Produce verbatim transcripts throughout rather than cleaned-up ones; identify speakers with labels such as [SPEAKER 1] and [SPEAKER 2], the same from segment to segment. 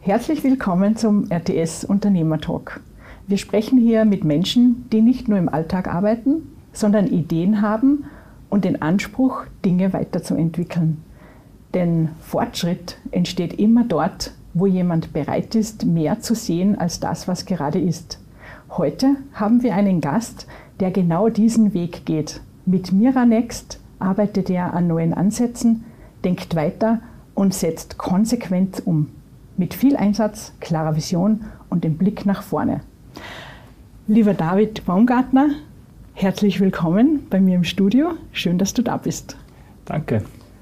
[SPEAKER 1] Herzlich willkommen zum R T S Unternehmertalk. Wir sprechen hier mit Menschen, die nicht nur im Alltag arbeiten, sondern Ideen haben und den Anspruch, Dinge weiterzuentwickeln. Denn Fortschritt entsteht immer dort, wo jemand bereit ist, mehr zu sehen als das, was gerade ist. Heute haben wir einen Gast, der genau diesen Weg geht. Mit Miranext arbeitet er an neuen Ansätzen, denkt weiter und setzt konsequent um. Mit viel Einsatz, klarer Vision und dem Blick nach vorne. Lieber David Baumgartner, herzlich willkommen bei mir im Studio. Schön, dass du da bist.
[SPEAKER 2] Danke.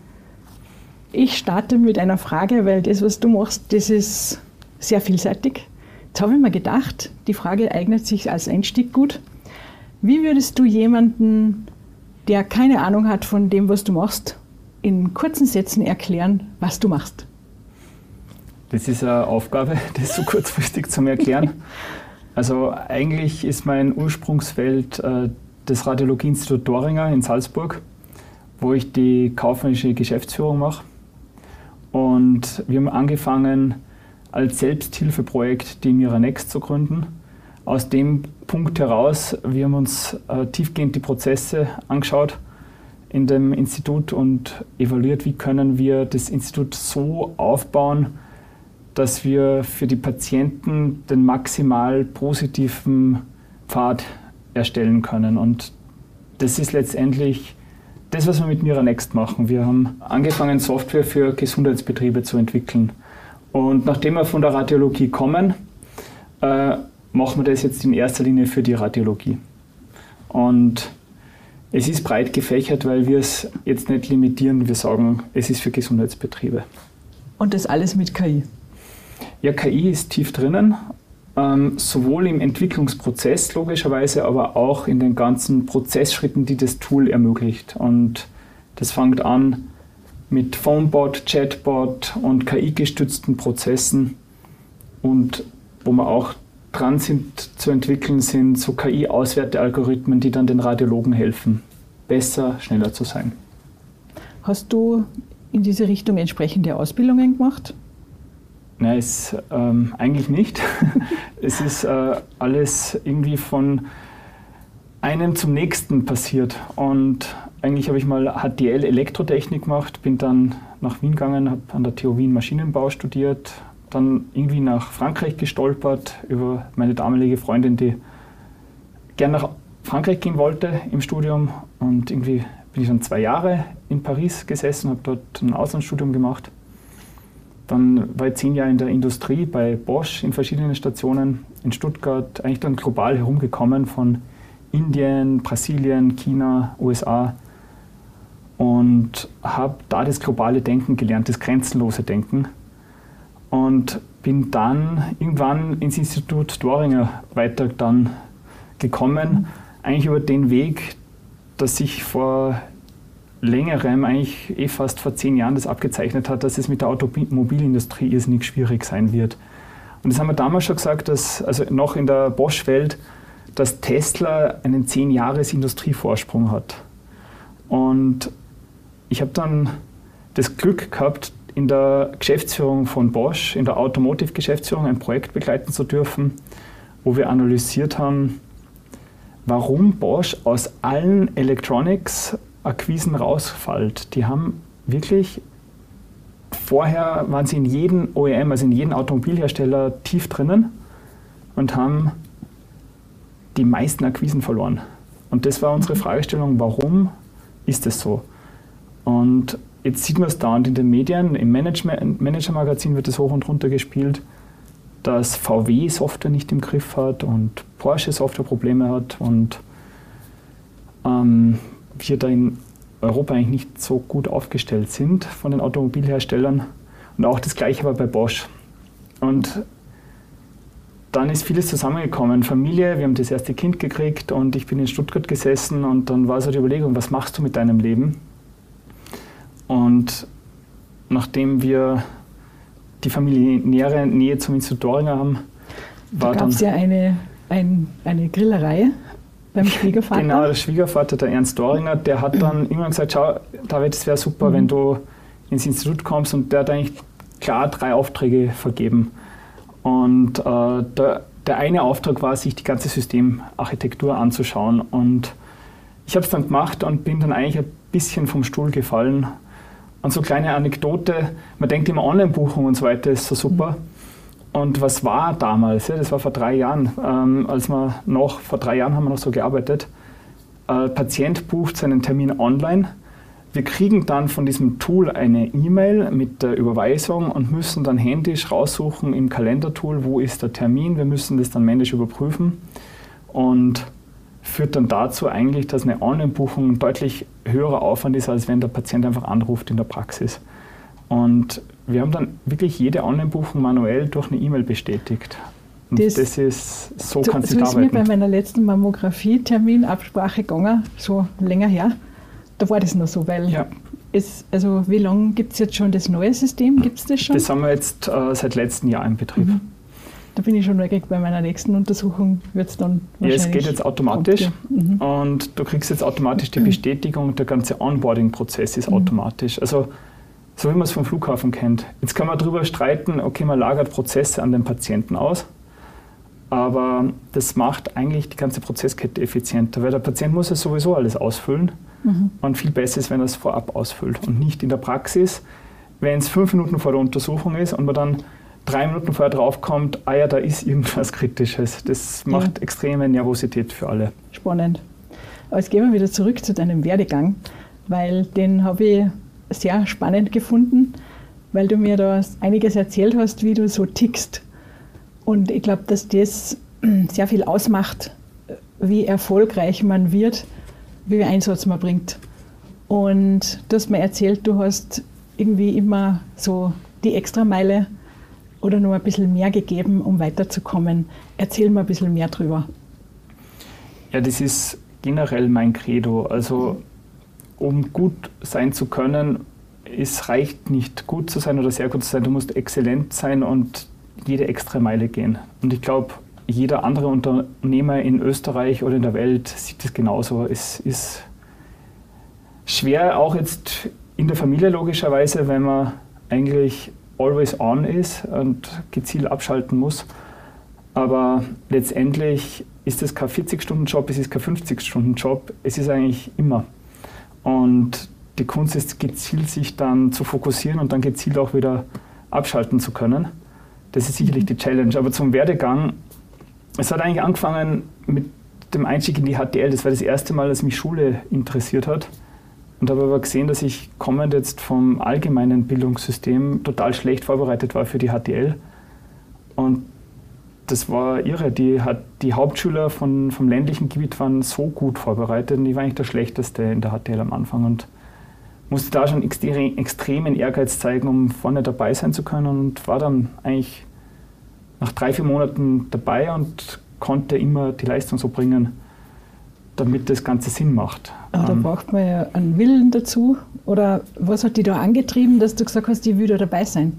[SPEAKER 1] Ich starte mit einer Frage, weil das, was du machst, das ist sehr vielseitig. Jetzt habe ich mir gedacht, die Frage eignet sich als Einstieg gut. Wie würdest du jemanden, der keine Ahnung hat von dem, was du machst, in kurzen Sätzen erklären, was du machst?
[SPEAKER 2] Das ist eine Aufgabe, das so kurzfristig zu erklären. Also eigentlich ist mein Ursprungsfeld äh, das Radiologieinstitut Doringer in Salzburg, wo ich die kaufmännische Geschäftsführung mache. Und wir haben angefangen, als Selbsthilfeprojekt die Miranext zu gründen. Aus dem Punkt heraus, wir haben uns äh, tiefgehend die Prozesse angeschaut in dem Institut und evaluiert, wie können wir das Institut so aufbauen, dass wir für die Patienten den maximal positiven Pfad erstellen können. Und das ist letztendlich das, was wir mit Miranext machen. Wir haben angefangen, Software für Gesundheitsbetriebe zu entwickeln. Und nachdem wir von der Radiologie kommen, äh, machen wir das jetzt in erster Linie für die Radiologie. Und es ist breit gefächert, weil wir es jetzt nicht limitieren. Wir sagen, es ist für Gesundheitsbetriebe.
[SPEAKER 1] Und das alles mit K I?
[SPEAKER 2] Ja, K I ist tief drinnen, ähm, sowohl im Entwicklungsprozess logischerweise, aber auch in den ganzen Prozessschritten, die das Tool ermöglicht. Und das fängt an mit Phonebot, Chatbot und K I-gestützten Prozessen. Und wo wir auch dran sind zu entwickeln, sind so K I-Auswertealgorithmen, die dann den Radiologen helfen, besser, schneller zu sein.
[SPEAKER 1] Hast du in diese Richtung entsprechende Ausbildungen gemacht?
[SPEAKER 2] Nein, es, ähm, eigentlich nicht. Es ist äh, alles irgendwie von einem zum nächsten passiert. Und eigentlich habe ich mal H D L Elektrotechnik gemacht, bin dann nach Wien gegangen, habe an der T U Wien Maschinenbau studiert, dann irgendwie nach Frankreich gestolpert über meine damalige Freundin, die gern nach Frankreich gehen wollte im Studium. Und irgendwie bin ich dann zwei Jahre in Paris gesessen, habe dort ein Auslandsstudium gemacht. Dann war ich zehn Jahre in der Industrie bei Bosch in verschiedenen Stationen in Stuttgart, eigentlich dann global herumgekommen von Indien, Brasilien, China, U S A und habe da das globale Denken gelernt, das grenzenlose Denken und bin dann irgendwann ins Institut Doringer weiter dann gekommen, eigentlich über den Weg, dass ich vor längerem, eigentlich eh fast vor zehn Jahren das abgezeichnet hat, dass es mit der Automobilindustrie irrsinnig schwierig sein wird. Und das haben wir damals schon gesagt, dass, also noch in der Bosch-Welt, dass Tesla einen zehn Jahres Industrievorsprung hat. Und ich habe dann das Glück gehabt, in der Geschäftsführung von Bosch, in der Automotive-Geschäftsführung, ein Projekt begleiten zu dürfen, wo wir analysiert haben, warum Bosch aus allen Electronics Akquisen rausfällt. Die haben wirklich, vorher waren sie in jedem O E M, also in jedem Automobilhersteller tief drinnen und haben die meisten Akquisen verloren. Und das war unsere Fragestellung, warum ist das so? Und jetzt sieht man es dauernd in den Medien, im Management, Manager-Magazin wird es hoch und runter gespielt, dass V W Software nicht im Griff hat und Porsche Softwareprobleme hat und ähm, wir da in Europa eigentlich nicht so gut aufgestellt sind von den Automobilherstellern. Und auch das Gleiche war bei Bosch. Und dann ist vieles zusammengekommen. Familie, wir haben das erste Kind gekriegt und ich bin in Stuttgart gesessen und dann war so die Überlegung, was machst du mit deinem Leben? Und nachdem wir die familiäre Nähe zum Institut Doringer haben, war
[SPEAKER 1] da gab es ja eine, ein, eine Grillerei beim Schwiegervater.
[SPEAKER 2] Genau, der Schwiegervater, der Ernst Doringer, der hat dann irgendwann gesagt, schau, David, es wäre super, mhm. wenn du ins Institut kommst, und der hat eigentlich klar drei Aufträge vergeben. Und äh, der, der eine Auftrag war, sich die ganze Systemarchitektur anzuschauen. Und ich habe es dann gemacht und bin dann eigentlich ein bisschen vom Stuhl gefallen. Und so eine kleine Anekdote, man denkt immer, Online-Buchung und so weiter ist so super. Und was war damals? Ja, das war vor drei Jahren, ähm, als wir noch, vor drei Jahren haben wir noch so gearbeitet. Äh, Patient bucht seinen Termin online. Wir kriegen dann von diesem Tool eine E-Mail mit der Überweisung und müssen dann händisch raussuchen im Kalendertool, wo ist der Termin. Wir müssen das dann händisch überprüfen und führt dann dazu eigentlich, dass eine Online-Buchung ein deutlich höherer Aufwand ist, als wenn der Patient einfach anruft in der Praxis. Und wir haben dann wirklich jede Online-Buchung manuell durch eine E-Mail bestätigt. Und das, das ist, so kann es nicht arbeiten. So ist mir
[SPEAKER 1] bei meiner letzten Mammographie-Terminabsprache gegangen, so länger her. Da war das noch so, weil ja. es, also wie lange gibt es jetzt schon das neue System? Gibt es das schon?
[SPEAKER 2] Das haben wir jetzt äh, seit letztem Jahr im Betrieb. Mhm.
[SPEAKER 1] Da bin ich schon neugierig, bei meiner nächsten Untersuchung wird es dann wahrscheinlich...
[SPEAKER 2] Ja, es geht jetzt automatisch mhm. und du kriegst jetzt automatisch die Bestätigung, der ganze Onboarding-Prozess ist mhm. automatisch. Also so wie man es vom Flughafen kennt. Jetzt kann man darüber streiten, okay, man lagert Prozesse an den Patienten aus, aber das macht eigentlich die ganze Prozesskette effizienter, weil der Patient muss ja sowieso alles ausfüllen mhm. und viel besser ist, wenn er es vorab ausfüllt und nicht in der Praxis, wenn es fünf Minuten vor der Untersuchung ist und man dann drei Minuten vorher draufkommt, ah ja, da ist irgendwas Kritisches. Das macht ja. extreme Nervosität für alle.
[SPEAKER 1] Spannend. Aber jetzt gehen wir wieder zurück zu deinem Werdegang, weil den habe ich sehr spannend gefunden, weil du mir da einiges erzählt hast, wie du so tickst. Und ich glaube, dass das sehr viel ausmacht, wie erfolgreich man wird, wie viel Einsatz man bringt. Und du hast mir erzählt, du hast irgendwie immer so die Extrameile oder nur ein bisschen mehr gegeben, um weiterzukommen. Erzähl mir ein bisschen mehr drüber.
[SPEAKER 2] Ja, das ist generell mein Credo. Also um gut sein zu können, es reicht nicht gut zu sein oder sehr gut zu sein, du musst exzellent sein und jede extra Meile gehen. Und ich glaube, jeder andere Unternehmer in Österreich oder in der Welt sieht das genauso. Es ist schwer, auch jetzt in der Familie logischerweise, wenn man eigentlich always on ist und gezielt abschalten muss. Aber letztendlich ist es kein vierzig-Stunden-Job, es ist kein fünfzig-Stunden-Job, es ist eigentlich immer. Und die Kunst ist gezielt, sich dann zu fokussieren und dann gezielt auch wieder abschalten zu können. Das ist sicherlich die Challenge. Aber zum Werdegang, es hat eigentlich angefangen mit dem Einstieg in die H T L. Das war das erste Mal, dass mich Schule interessiert hat. Und habe aber gesehen, dass ich kommend jetzt vom allgemeinen Bildungssystem total schlecht vorbereitet war für die H T L. Und das war irre. Die, die Hauptschüler von, vom ländlichen Gebiet waren so gut vorbereitet und ich war eigentlich der Schlechteste in der H T L am Anfang und musste da schon extre- extremen Ehrgeiz zeigen, um vorne dabei sein zu können und war dann eigentlich nach drei, vier Monaten dabei und konnte immer die Leistung so bringen, damit das Ganze Sinn macht.
[SPEAKER 1] Aber da braucht man ja einen Willen dazu. Oder was hat dich da angetrieben, dass du gesagt hast, ich will da dabei sein?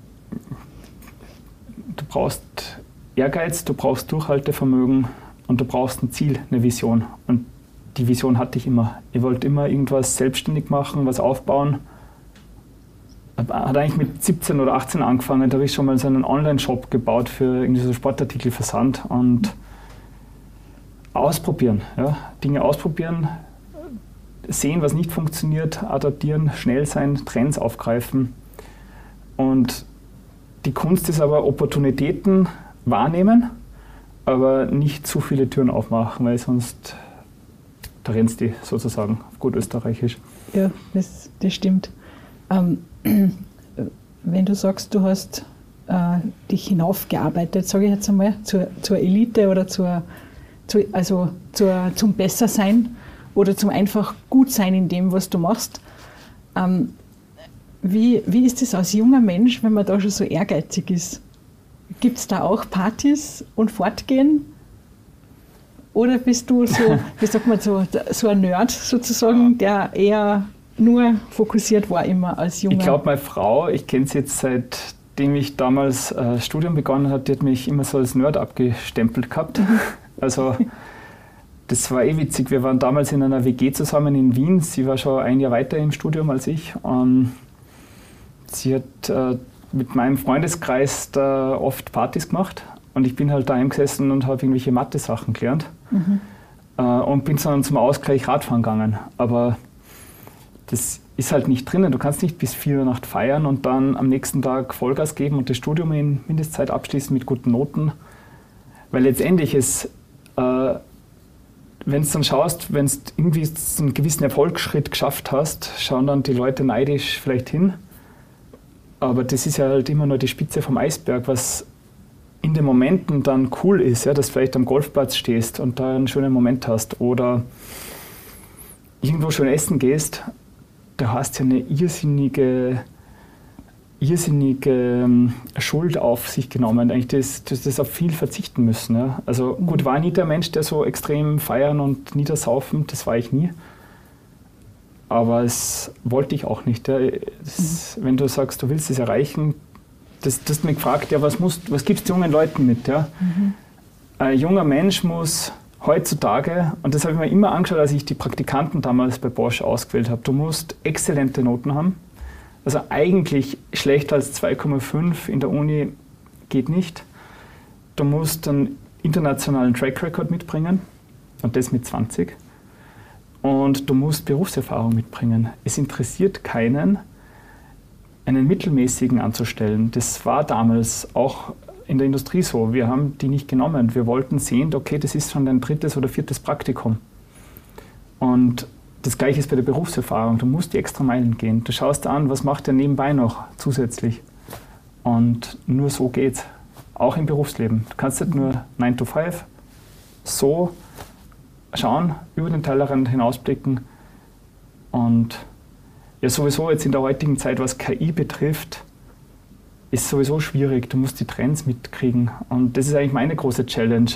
[SPEAKER 2] Du brauchst Ehrgeiz, du brauchst Durchhaltevermögen und du brauchst ein Ziel, eine Vision. Und die Vision hatte ich immer. Ich wollte immer irgendwas selbstständig machen, was aufbauen. Hat eigentlich mit siebzehn oder achtzehn angefangen, da habe ich schon mal so einen Online-Shop gebaut für irgendwie so Sportartikelversand und ausprobieren, ja, Dinge ausprobieren, sehen, was nicht funktioniert, adaptieren, schnell sein, Trends aufgreifen. Und die Kunst ist aber Opportunitäten wahrnehmen, aber nicht zu viele Türen aufmachen, weil sonst da rennst du sozusagen, auf gut österreichisch.
[SPEAKER 1] Ja, das, das stimmt. Ähm, wenn du sagst, du hast äh, dich hinaufgearbeitet, sage ich jetzt einmal, zur, zur Elite oder zur Zu, also zur, zum Bessersein oder zum einfach Gutsein in dem, was du machst. Ähm, wie, wie ist es als junger Mensch, wenn man da schon so ehrgeizig ist? Gibt es da auch Partys und Fortgehen? Oder bist du so, wie sagt man, so, so ein Nerd sozusagen, der eher nur fokussiert war immer als junger?
[SPEAKER 2] Ich glaube, meine Frau, ich kenne sie jetzt seitdem ich damals äh, Studium begonnen habe, die hat mich immer so als Nerd abgestempelt gehabt. Also das war eh witzig. Wir waren damals in einer W G zusammen in Wien. Sie war schon ein Jahr weiter im Studium als ich. Und sie hat äh, mit meinem Freundeskreis da oft Partys gemacht und ich bin halt daheim gesessen und habe irgendwelche Mathe-Sachen gelernt mhm. äh, und bin dann zum Ausgleich Radfahren gegangen. Aber das ist halt nicht drinnen. Du kannst nicht bis vier Uhr Nacht feiern und dann am nächsten Tag Vollgas geben und das Studium in Mindestzeit abschließen mit guten Noten. Weil letztendlich ist, äh, wenn du dann schaust, wenn du irgendwie so einen gewissen Erfolgsschritt geschafft hast, schauen dann die Leute neidisch vielleicht hin. Aber das ist ja halt immer nur die Spitze vom Eisberg, was in den Momenten dann cool ist, ja, dass du vielleicht am Golfplatz stehst und da einen schönen Moment hast oder irgendwo schön essen gehst. Du hast ja eine irrsinnige, irrsinnige ähm, Schuld auf sich genommen, eigentlich das, das, das auf viel verzichten müssen. Ja. Also gut, war nie der Mensch, der so extrem feiern und niedersaufen, das war ich nie. Aber es wollte ich auch nicht. Ja. Das, mhm. Wenn du sagst, du willst es erreichen, das, das hast mich gefragt, ja, was, musst, was gibst du jungen Leuten mit? Ja? Mhm. Ein junger Mensch muss heutzutage, und das habe ich mir immer angeschaut, als ich die Praktikanten damals bei Bosch ausgewählt habe, du musst exzellente Noten haben. Also eigentlich schlechter als zwei Komma fünf in der Uni geht nicht. Du musst einen internationalen Track Record mitbringen und das mit zwanzig. Und du musst Berufserfahrung mitbringen. Es interessiert keinen, einen mittelmäßigen anzustellen. Das war damals auch in der Industrie so. Wir haben die nicht genommen. Wir wollten sehen, okay, das ist schon dein drittes oder viertes Praktikum. Und das Gleiche ist bei der Berufserfahrung. Du musst die extra Meilen gehen. Du schaust an, was macht der nebenbei noch zusätzlich. Und nur so geht's. Auch im Berufsleben. Du kannst nicht nur nine to five so schauen, über den Tellerrand hinausblicken. Und ja, sowieso jetzt in der heutigen Zeit, was K I betrifft, ist sowieso schwierig. Du musst die Trends mitkriegen. Und das ist eigentlich meine große Challenge.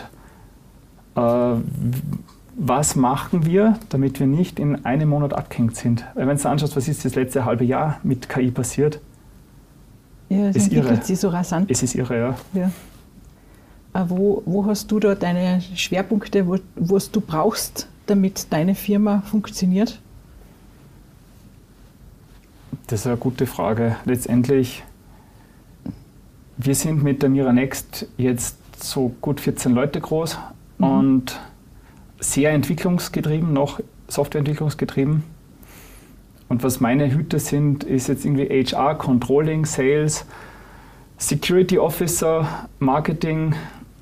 [SPEAKER 2] Äh, was machen wir, damit wir nicht in einem Monat abgehängt sind? Weil wenn du anschaust, was ist das letzte halbe Jahr mit K I passiert,
[SPEAKER 1] ja, es
[SPEAKER 2] ist
[SPEAKER 1] entwickelt
[SPEAKER 2] irre.
[SPEAKER 1] sich so rasant.
[SPEAKER 2] Es ist irre, ja.
[SPEAKER 1] ja. Aber wo, wo hast du da deine Schwerpunkte, wo, was du brauchst, damit deine Firma funktioniert?
[SPEAKER 2] Das ist eine gute Frage. Letztendlich, wir sind mit der Miranext jetzt so gut vierzehn Leute groß mhm. und sehr entwicklungsgetrieben, noch Softwareentwicklungsgetrieben. Und was meine Hüte sind, ist jetzt irgendwie H R, Controlling, Sales, Security Officer, Marketing.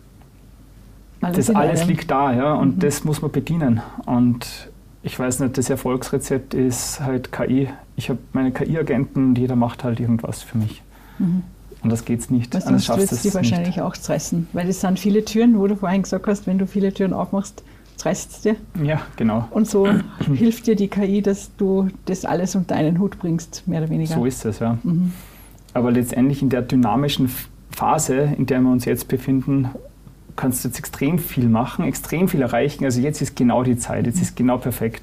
[SPEAKER 2] Alles das alles einem. liegt da, ja, und mhm. das muss man bedienen. Und ich weiß nicht, das Erfolgsrezept ist halt K I. Ich habe meine K I-Agenten und jeder macht halt irgendwas für mich. Mhm. Und das geht's nicht.
[SPEAKER 1] Was sonst wird es dir wahrscheinlich nicht. Auch stressen, weil es sind viele Türen, wo du vorhin gesagt hast, wenn du viele Türen aufmachst, stresst es dir.
[SPEAKER 2] Ja, genau.
[SPEAKER 1] Und so hilft dir die K I, dass du das alles unter einen Hut bringst, mehr oder weniger.
[SPEAKER 2] So ist es, ja. Mhm. Aber letztendlich in der dynamischen Phase, in der wir uns jetzt befinden, kannst du jetzt extrem viel machen, extrem viel erreichen. Also jetzt ist genau die Zeit, jetzt ist genau perfekt.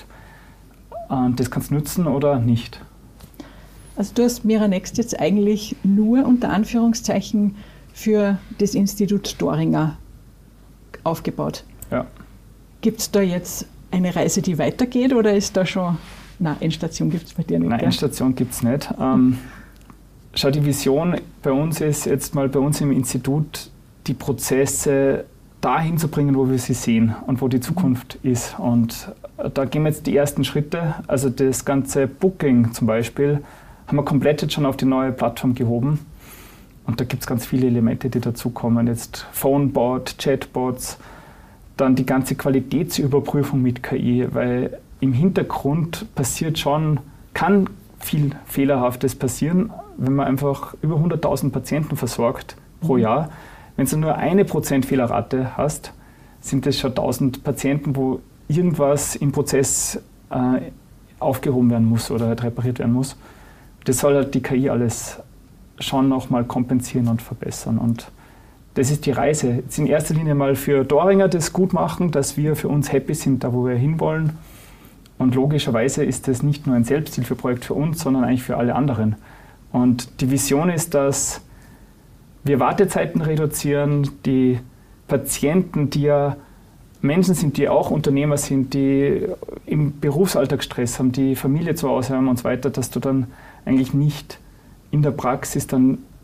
[SPEAKER 2] Und das kannst du nutzen oder nicht.
[SPEAKER 1] Also du hast Miranext jetzt eigentlich nur unter Anführungszeichen für das Institut Doringer aufgebaut.
[SPEAKER 2] Ja.
[SPEAKER 1] Gibt es da jetzt eine Reise, die weitergeht oder ist da schon, na, Endstation gibt es bei dir nicht?
[SPEAKER 2] Nein, Endstation gibt es nicht. Ähm, schau, die Vision bei uns ist jetzt mal bei uns im Institut, die Prozesse dahin zu bringen, wo wir sie sehen und wo die Zukunft mhm. ist. Und da gehen wir jetzt die ersten Schritte. Also das ganze Booking zum Beispiel haben wir komplett jetzt schon auf die neue Plattform gehoben. Und da gibt es ganz viele Elemente, die dazukommen. Jetzt Phonebot, Chatbots, dann die ganze Qualitätsüberprüfung mit K I, weil im Hintergrund passiert schon, kann viel Fehlerhaftes passieren, wenn man einfach über hunderttausend Patienten versorgt pro mhm. Jahr. Wenn du nur eine Prozent Fehlerrate hast, sind das schon tausend Patienten, wo irgendwas im Prozess äh, aufgehoben werden muss oder halt repariert werden muss. Das soll halt die K I alles schon nochmal kompensieren und verbessern. Und das ist die Reise. Jetzt in erster Linie mal für Doringer das gut machen, dass wir für uns happy sind, da wo wir hinwollen. Und logischerweise ist das nicht nur ein Selbsthilfeprojekt für uns, sondern eigentlich für alle anderen. Und die Vision ist, dass wir Wartezeiten reduzieren, die Patienten, die ja Menschen sind, die auch Unternehmer sind, die im Berufsalltag Stress haben, die Familie zu Hause haben und so weiter, dass du dann eigentlich nicht in der Praxis dann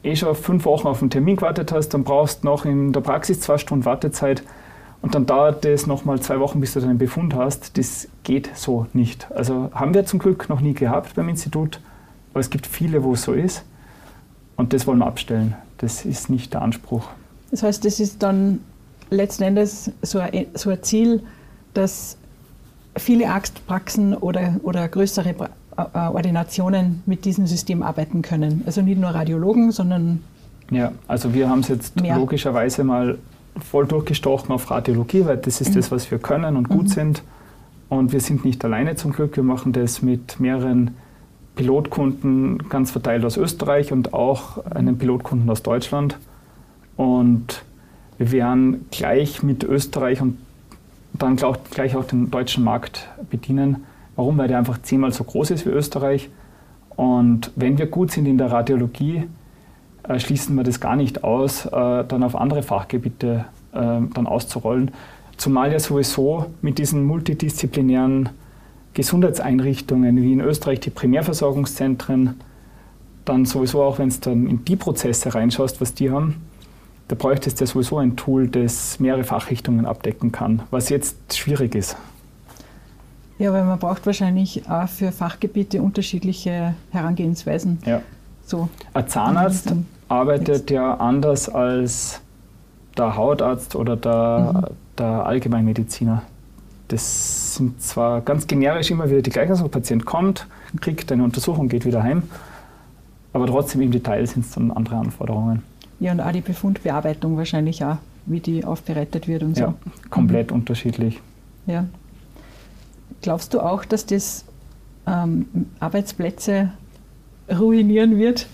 [SPEAKER 2] eh schon fünf Wochen auf einen Termin gewartet hast, dann brauchst du noch in der Praxis zwei Stunden Wartezeit und dann dauert es nochmal zwei Wochen, bis du deinen Befund hast. Das geht so nicht. Also haben wir zum Glück noch nie gehabt beim Institut, aber es gibt viele, wo es so ist und das wollen wir abstellen. Das ist nicht der Anspruch.
[SPEAKER 1] Das heißt, das ist dann letzten Endes so ein, so ein Ziel, dass viele Arztpraxen oder, oder größere Ordinationen mit diesem System arbeiten können. Also nicht nur Radiologen, sondern
[SPEAKER 2] ja, also wir haben es jetzt mehr. Logischerweise mal voll durchgestochen auf Radiologie, weil das ist mhm. das, was wir können und gut mhm. sind. Und wir sind nicht alleine zum Glück. Wir machen das mit mehreren Pilotkunden, ganz verteilt aus Österreich und auch einem Pilotkunden aus Deutschland. Und wir werden gleich mit Österreich und dann gleich auch den deutschen Markt bedienen. Warum? Weil der einfach zehnmal so groß ist wie Österreich. Und wenn wir gut sind in der Radiologie, äh, schließen wir das gar nicht aus, äh, dann auf andere Fachgebiete äh, dann auszurollen. Zumal ja sowieso mit diesen multidisziplinären Gesundheitseinrichtungen wie in Österreich die Primärversorgungszentren, dann sowieso auch, wenn es dann in die Prozesse reinschaust, was die haben, da bräuchtest du ja sowieso ein Tool, das mehrere Fachrichtungen abdecken kann, was jetzt schwierig ist.
[SPEAKER 1] Ja, weil man braucht wahrscheinlich auch für Fachgebiete unterschiedliche Herangehensweisen.
[SPEAKER 2] Ja.
[SPEAKER 1] So.
[SPEAKER 2] Ein Zahnarzt arbeitet ja anders als der Hautarzt oder der, mhm. der Allgemeinmediziner. Das sind zwar ganz generisch immer wieder die gleichen, also der Patient kommt, kriegt eine Untersuchung, geht wieder heim, aber trotzdem im Detail sind es dann andere Anforderungen.
[SPEAKER 1] Ja, und auch die Befundbearbeitung wahrscheinlich auch, wie die aufbereitet wird und so.
[SPEAKER 2] Ja, komplett mhm. unterschiedlich.
[SPEAKER 1] Ja. Glaubst du auch, dass das ähm, Arbeitsplätze ruinieren wird?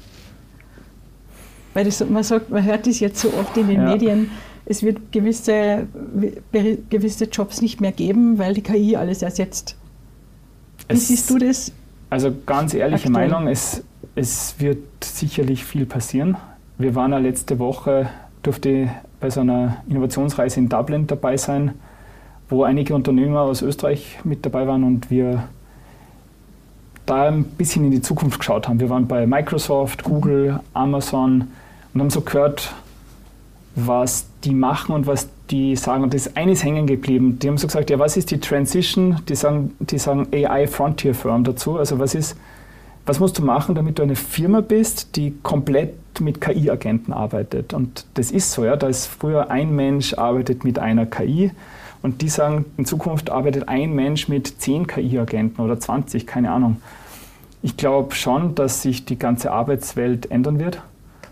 [SPEAKER 1] Weil das, man sagt, man hört das jetzt so oft in den ja. Medien, es wird gewisse, gewisse Jobs nicht mehr geben, weil die K I alles ersetzt. Wie es, siehst du das?
[SPEAKER 2] Also ganz ehrliche aktuell? Meinung, es, es wird sicherlich viel passieren. Wir waren ja letzte Woche, durfte bei so einer Innovationsreise in Dublin dabei sein, wo einige Unternehmer aus Österreich mit dabei waren und wir da ein bisschen in die Zukunft geschaut haben. Wir waren bei Microsoft, Google, Amazon und haben so gehört, was die machen und was die sagen. Und das ist eines hängen geblieben. Die haben so gesagt, ja, was ist die Transition? Die sagen, die sagen A I Frontier Firm dazu. Also was ist, was musst du machen, damit du eine Firma bist, die komplett mit K I-Agenten arbeitet? Und das ist so, ja. Da ist früher ein Mensch arbeitet mit einer K I. Und die sagen, in Zukunft arbeitet ein Mensch mit zehn K I-Agenten oder zwanzig, keine Ahnung. Ich glaube schon, dass sich die ganze Arbeitswelt ändern wird.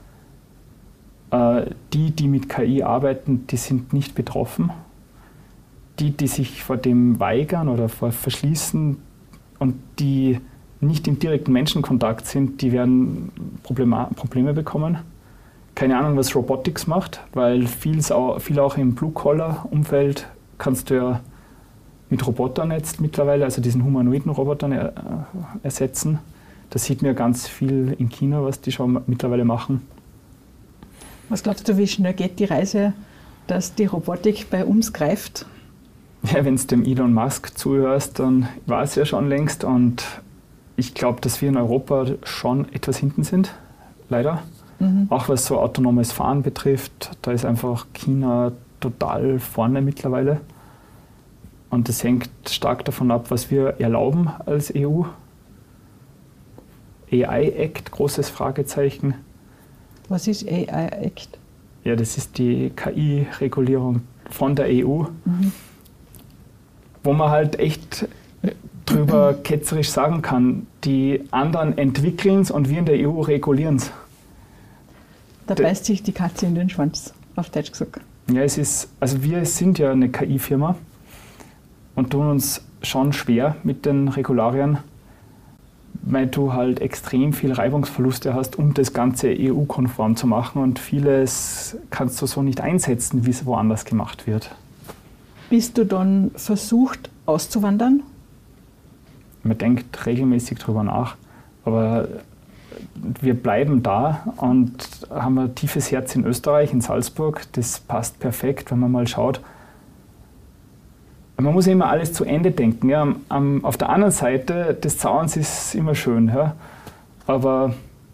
[SPEAKER 2] Äh, die, die mit K I arbeiten, die sind nicht betroffen. Die, die sich vor dem weigern oder vor verschließen und die nicht im direkten Menschenkontakt sind, die werden Probleme, Probleme bekommen. Keine Ahnung, was Robotics macht, weil viel, viel auch im Blue-Collar-Umfeld kannst du ja mit Robotern jetzt mittlerweile, also diesen humanoiden Robotern er, äh, ersetzen. Da sieht man ja ganz viel in China, was die schon mittlerweile machen.
[SPEAKER 1] Was glaubst du, wie schnell geht die Reise, dass die Robotik bei uns greift?
[SPEAKER 2] Ja, wenn es dem Elon Musk zuhörst, dann war es ja schon längst. Und ich glaube, dass wir in Europa schon etwas hinten sind, leider. Mhm. Auch was so autonomes Fahren betrifft, da ist einfach China total vorne mittlerweile. Und das hängt stark davon ab, was wir erlauben als E U. A I-Act, großes Fragezeichen.
[SPEAKER 1] Was ist A I-Act?
[SPEAKER 2] Ja, das ist die K I-Regulierung von der E U, mhm. wo man halt echt drüber ketzerisch sagen kann, die anderen entwickeln es und wir in der E U regulieren es.
[SPEAKER 1] Da beißt sich die Katze in den Schwanz, auf Deutsch gesagt.
[SPEAKER 2] Ja, es ist, also wir sind ja eine K I-Firma und tun uns schon schwer mit den Regularien, weil du halt extrem viel Reibungsverluste hast, um das Ganze E U-konform zu machen und vieles kannst du so nicht einsetzen, wie es woanders gemacht wird.
[SPEAKER 1] Bist du dann versucht, auszuwandern?
[SPEAKER 2] Man denkt regelmäßig drüber nach, aber wir bleiben da und haben ein tiefes Herz in Österreich, in Salzburg. Das passt perfekt, wenn man mal schaut. Man muss immer alles zu Ende denken. Ja, am, auf der anderen Seite des Zauns ist es immer schön. Ja. Aber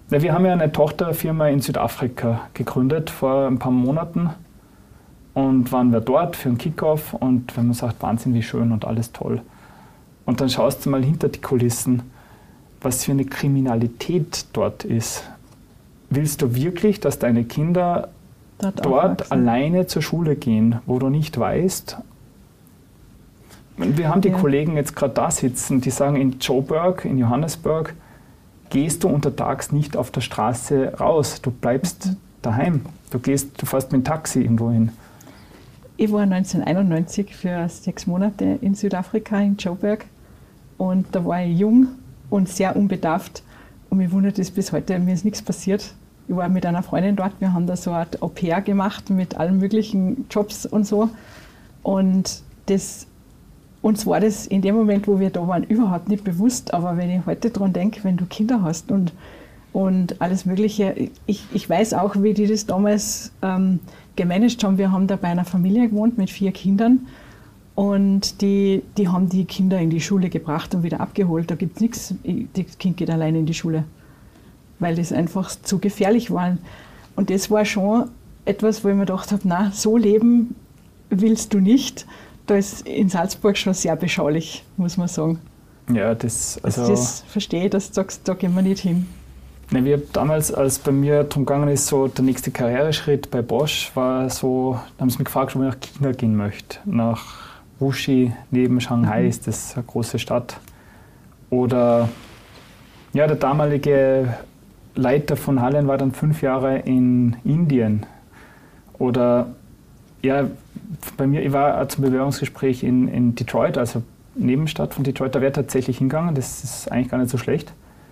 [SPEAKER 2] Ja, wir haben ja eine Tochterfirma in Südafrika gegründet vor ein paar Monaten und waren wir dort für einen Kickoff und wenn man sagt, Wahnsinn, wie schön und alles toll. Und dann schaust du mal hinter die Kulissen, was für eine Kriminalität dort ist. Willst du wirklich, dass deine Kinder dort, dort alleine zur Schule gehen, wo du nicht weißt? Wir haben die ja. Kollegen jetzt gerade da sitzen, die sagen, in Joburg, in Johannesburg, gehst du untertags nicht auf der Straße raus. Du bleibst mhm. daheim. Du gehst, du fährst mit dem Taxi irgendwo hin.
[SPEAKER 1] Ich war neunzehnhunderteinundneunzig für sechs Monate in Südafrika, in Joburg. Und da war ich jung und sehr unbedarft. Und mich wundert es bis heute, mir ist nichts passiert. Ich war mit einer Freundin dort, wir haben da so eine Art Au-pair gemacht mit allen möglichen Jobs und so. Und das, uns war das in dem Moment, wo wir da waren, überhaupt nicht bewusst. Aber wenn ich heute daran denke, wenn du Kinder hast und, und alles Mögliche, ich, ich weiß auch, wie die das damals ähm, gemanagt haben. Wir haben da bei einer Familie gewohnt mit vier Kindern. Und die, die haben die Kinder in die Schule gebracht und wieder abgeholt. Da gibt es nichts, das Kind geht alleine in die Schule, weil das einfach zu gefährlich war. Und das war schon etwas, wo ich mir gedacht habe, na, so leben willst du nicht. Da ist in Salzburg schon sehr beschaulich, muss man sagen.
[SPEAKER 2] Ja, das, also
[SPEAKER 1] also das verstehe ich, dass du sagst, da gehen wir nicht hin.
[SPEAKER 2] Ne, wir damals, als bei mir darum gegangen ist, so der nächste Karriereschritt bei Bosch, war so, da haben sie mich gefragt, ob ich nach China gehen möchte, nach Wuxi neben Shanghai, mhm. ist das eine große Stadt. Oder ja, der damalige Leiter von Hallen war dann fünf Jahre in Indien. Oder ja, bei mir, ich war zum Bewerbungsgespräch in, in Detroit, also Nebenstadt von Detroit, da wäre tatsächlich hingegangen, das ist eigentlich gar nicht so schlecht.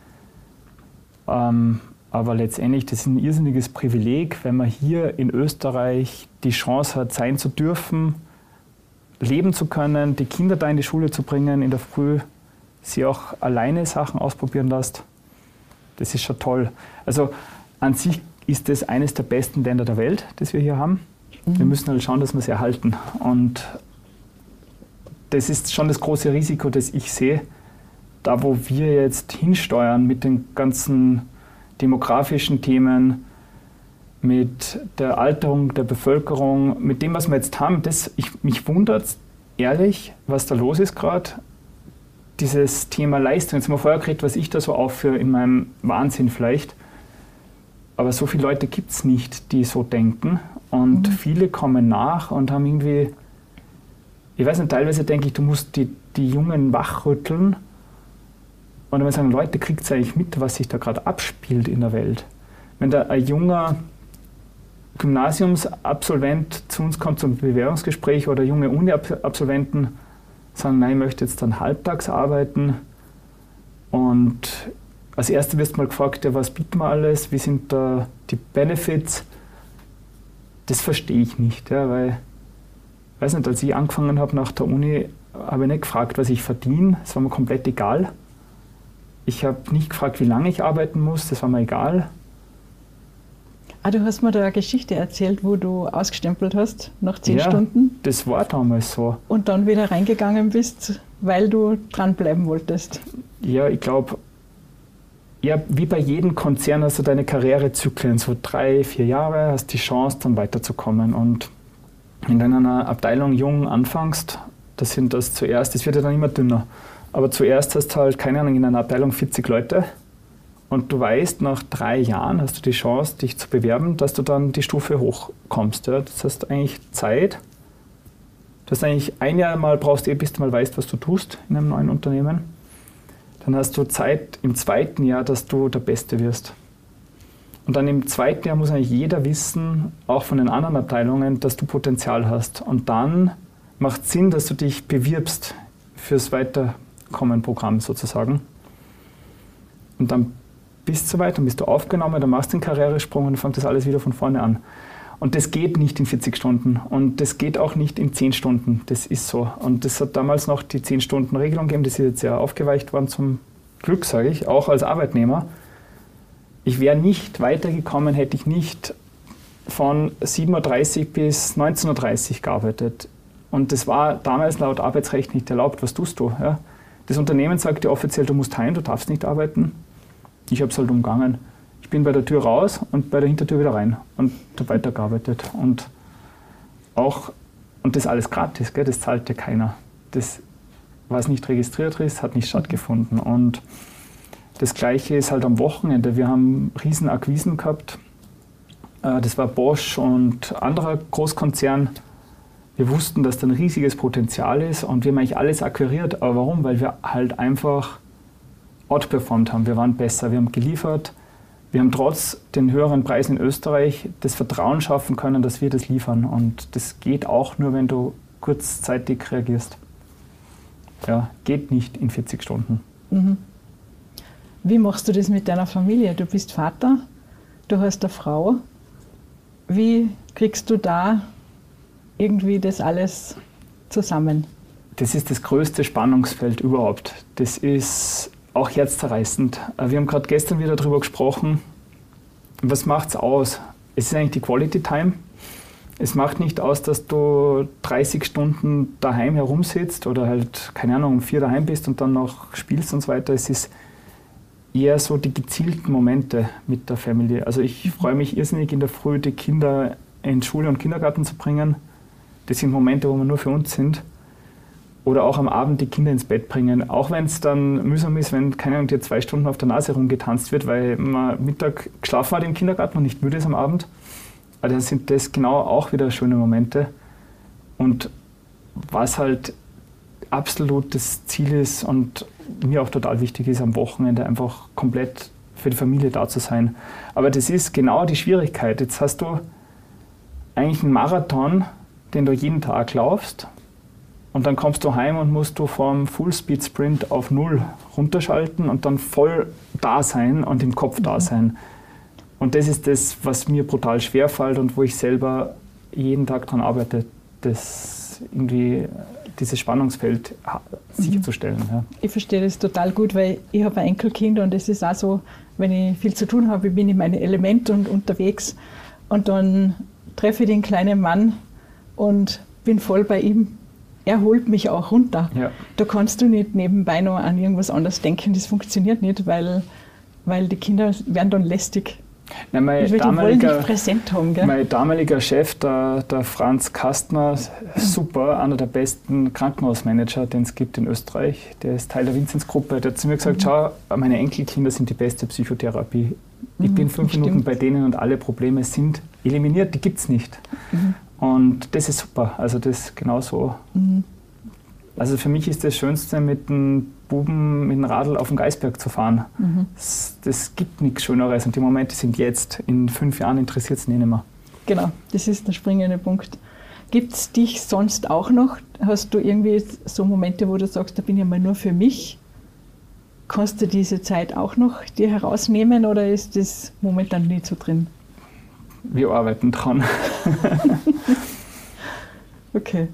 [SPEAKER 2] Ähm, aber letztendlich, das ist ein irrsinniges Privileg, wenn man hier in Österreich die Chance hat, sein zu dürfen, leben zu können, die Kinder da in die Schule zu bringen, in der Früh sie auch alleine Sachen ausprobieren lässt. Das ist schon toll. Also an sich ist das eines der besten Länder der Welt, das wir hier haben. Mhm. Wir müssen halt schauen, dass wir es erhalten. Und das ist schon das große Risiko, das ich sehe, da wo wir jetzt hinsteuern mit den ganzen demografischen Themen, mit der Alterung der Bevölkerung, mit dem, was wir jetzt haben. Das, ich, mich wundert ehrlich, was da los ist gerade. Dieses Thema Leistung. Jetzt haben wir vorher geredet, was ich da so aufführe in meinem Wahnsinn vielleicht. Aber so viele Leute gibt es nicht, die so denken. Und mhm. viele kommen nach und haben irgendwie, ich weiß nicht, teilweise denke ich, du musst die, die Jungen wachrütteln und dann sagen, Leute, kriegt ihr eigentlich mit, was sich da gerade abspielt in der Welt? Wenn da ein junger Gymnasiumsabsolvent zu uns kommt zum Bewerbungsgespräch oder junge Uni-Absolventen sagen, nein, ich möchte jetzt dann halbtags arbeiten und als Erste wirst du mal gefragt, ja, was bieten wir alles, wie sind da die Benefits? Das verstehe ich nicht, ja, weil, ich weiß nicht, als ich angefangen habe nach der Uni, habe ich nicht gefragt, was ich verdiene, das war mir komplett egal. Ich habe nicht gefragt, wie lange ich arbeiten muss, das war mir egal.
[SPEAKER 1] Ah, du hast mir da eine Geschichte erzählt, wo du ausgestempelt hast nach zehn
[SPEAKER 2] ja,
[SPEAKER 1] Stunden.
[SPEAKER 2] Das war damals so.
[SPEAKER 1] Und dann wieder reingegangen bist, weil du dranbleiben wolltest. Ja,
[SPEAKER 2] ich glaube, ja, wie bei jedem Konzern hast du deine Karrierezyklen, so drei, vier Jahre, hast die Chance, dann weiterzukommen. Und wenn du in einer Abteilung jung anfängst, das sind das zuerst, das wird ja dann immer dünner. Aber zuerst hast du halt, keine Ahnung, in einer Abteilung vierzig Leute. Und du weißt, nach drei Jahren hast du die Chance, dich zu bewerben, dass du dann die Stufe hochkommst. Ja. Das heißt eigentlich Zeit. Das heißt eigentlich ein Jahr mal brauchst du eh, bis du mal weißt, was du tust in einem neuen Unternehmen. Dann hast du Zeit im zweiten Jahr, dass du der Beste wirst. Und dann im zweiten Jahr muss eigentlich jeder wissen, auch von den anderen Abteilungen, dass du Potenzial hast. Und dann macht es Sinn, dass du dich bewirbst fürs Weiterkommen-Programm sozusagen. Und dann bist du soweit, dann bist du aufgenommen, dann machst du den Karrieresprung und dann fängt das alles wieder von vorne an. Und das geht nicht in vierzig Stunden und das geht auch nicht in zehn Stunden, das ist so. Und das hat damals noch die zehn Stunden Regelung gegeben, das ist jetzt ja aufgeweicht worden zum Glück, sage ich, auch als Arbeitnehmer. Ich wäre nicht weitergekommen, hätte ich nicht von sieben Uhr dreißig bis neunzehn Uhr dreißig gearbeitet. Und das war damals laut Arbeitsrecht nicht erlaubt. Was tust du? Ja? Das Unternehmen sagt dir offiziell, du musst heim, du darfst nicht arbeiten. Ich habe es halt umgangen. Ich bin bei der Tür raus und bei der Hintertür wieder rein und habe weitergearbeitet. Und auch, und das alles gratis, gell? Das zahlt ja keiner. Das, was nicht registriert ist, hat nicht stattgefunden. Und das Gleiche ist halt am Wochenende. Wir haben riesen Akquisen gehabt. Das war Bosch und anderer Großkonzern. Wir wussten, dass da ein riesiges Potenzial ist und wir haben eigentlich alles akquiriert. Aber warum? Weil wir halt einfach outperformed haben. Wir waren besser, wir haben geliefert. Wir haben trotz den höheren Preisen in Österreich das Vertrauen schaffen können, dass wir das liefern. Und das geht auch nur, wenn du kurzzeitig reagierst. Ja, geht nicht in vierzig Stunden.
[SPEAKER 1] Mhm. Wie machst du das mit deiner Familie? Du bist Vater, du hast eine Frau. Wie kriegst du da irgendwie das alles zusammen?
[SPEAKER 2] Das ist das größte Spannungsfeld überhaupt. Das ist auch herzzerreißend. Wir haben gerade gestern wieder darüber gesprochen, was macht es aus? Es ist eigentlich die Quality Time. Es macht nicht aus, dass du dreißig Stunden daheim herumsitzt oder halt, keine Ahnung, um vier daheim bist und dann noch spielst und so weiter. Es ist eher so die gezielten Momente mit der Familie. Also ich freue mich irrsinnig in der Früh, die Kinder in Schule und Kindergarten zu bringen. Das sind Momente, wo wir nur für uns sind. Oder auch am Abend die Kinder ins Bett bringen. Auch wenn es dann mühsam ist, wenn, keine Ahnung, dir zwei Stunden auf der Nase rumgetanzt wird, weil man Mittag geschlafen hat im Kindergarten und nicht müde ist am Abend. Also dann sind das genau auch wieder schöne Momente. Und was halt absolut das Ziel ist und mir auch total wichtig ist, am Wochenende einfach komplett für die Familie da zu sein. Aber das ist genau die Schwierigkeit. Jetzt hast du eigentlich einen Marathon, den du jeden Tag laufst. Und dann kommst du heim und musst du vom Full-Speed-Sprint auf Null runterschalten und dann voll da sein und im Kopf da sein. Und das ist das, was mir brutal schwerfällt und wo ich selber jeden Tag daran arbeite, das irgendwie dieses Spannungsfeld sicherzustellen. Ja.
[SPEAKER 1] Ich verstehe das total gut, weil ich habe ein Enkelkind und es ist auch so, wenn ich viel zu tun habe, ich bin in meinem Element und unterwegs und dann treffe ich den kleinen Mann und bin voll bei ihm. Er holt mich auch runter. Ja. Da kannst du nicht nebenbei noch an irgendwas anderes denken, das funktioniert nicht, weil, weil die Kinder werden dann lästig.
[SPEAKER 2] Ja, mein,
[SPEAKER 1] die
[SPEAKER 2] damaliger,
[SPEAKER 1] wollen dich präsent haben, gell?
[SPEAKER 2] Mein damaliger Chef, der, der Franz Kastner, super, einer der besten Krankenhausmanager, den es gibt in Österreich, der ist Teil der Vinzenz-Gruppe, der hat zu mir gesagt, mhm. schau, meine Enkelkinder sind die beste Psychotherapie. Ich mhm, bin fünf stimmt. Minuten bei denen und alle Probleme sind eliminiert, die gibt es nicht. Mhm. Und das ist super, also das genauso. Mhm. Also für mich ist das Schönste, mit dem Buben mit dem Radl auf den Geisberg zu fahren. Mhm. Das, das gibt nichts Schöneres und die Momente sind jetzt. In fünf Jahren interessiert es nicht mehr.
[SPEAKER 1] Genau, das ist der springende Punkt. Gibt es dich sonst auch noch? Hast du irgendwie so Momente, wo du sagst, da bin ich mal nur für mich? Kannst du diese Zeit auch noch dir herausnehmen oder ist das momentan nicht so drin?
[SPEAKER 2] Wir arbeiten dran.
[SPEAKER 1] Okay.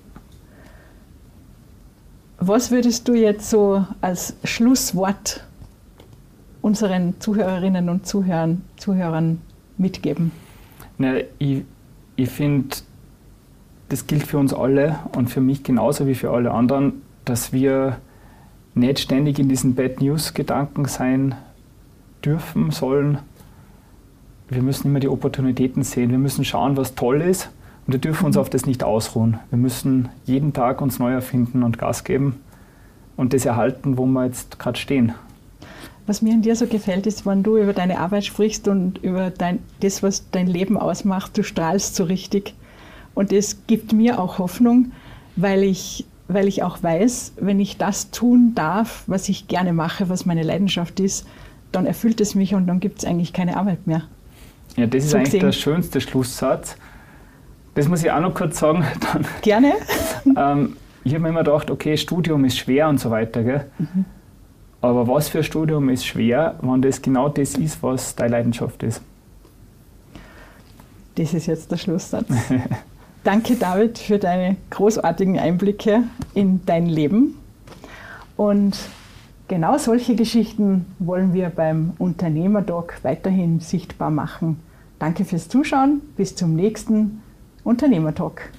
[SPEAKER 1] Was würdest du jetzt so als Schlusswort unseren Zuhörerinnen und Zuhörern, Zuhörern mitgeben?
[SPEAKER 2] Na, ich ich finde, das gilt für uns alle und für mich genauso wie für alle anderen, dass wir nicht ständig in diesen Bad News-Gedanken sein dürfen, sollen. Wir müssen immer die Opportunitäten sehen. Wir müssen schauen, was toll ist. Und wir dürfen uns auf das nicht ausruhen. Wir müssen jeden Tag uns neu erfinden und Gas geben und das erhalten, wo wir jetzt gerade stehen.
[SPEAKER 1] Was mir an dir so gefällt, ist, wenn du über deine Arbeit sprichst und über dein, das, was dein Leben ausmacht, du strahlst so richtig. Und das gibt mir auch Hoffnung, weil ich, weil ich auch weiß, wenn ich das tun darf, was ich gerne mache, was meine Leidenschaft ist, dann erfüllt es mich und dann gibt es eigentlich keine Arbeit mehr.
[SPEAKER 2] Ja, das ist so eigentlich gesehen. Der schönste Schlusssatz. Das muss ich auch noch kurz sagen. Dann,
[SPEAKER 1] Gerne.
[SPEAKER 2] ähm, ich habe mir immer gedacht, okay, Studium ist schwer und so weiter. Gell? Mhm. Aber was für ein Studium ist schwer, wenn das genau das ist, was deine Leidenschaft ist?
[SPEAKER 1] Das ist jetzt der Schlusssatz. Danke, David, für deine großartigen Einblicke in dein Leben. Und genau solche Geschichten wollen wir beim Unternehmertalk weiterhin sichtbar machen. Danke fürs Zuschauen. Bis zum nächsten Unternehmertalk.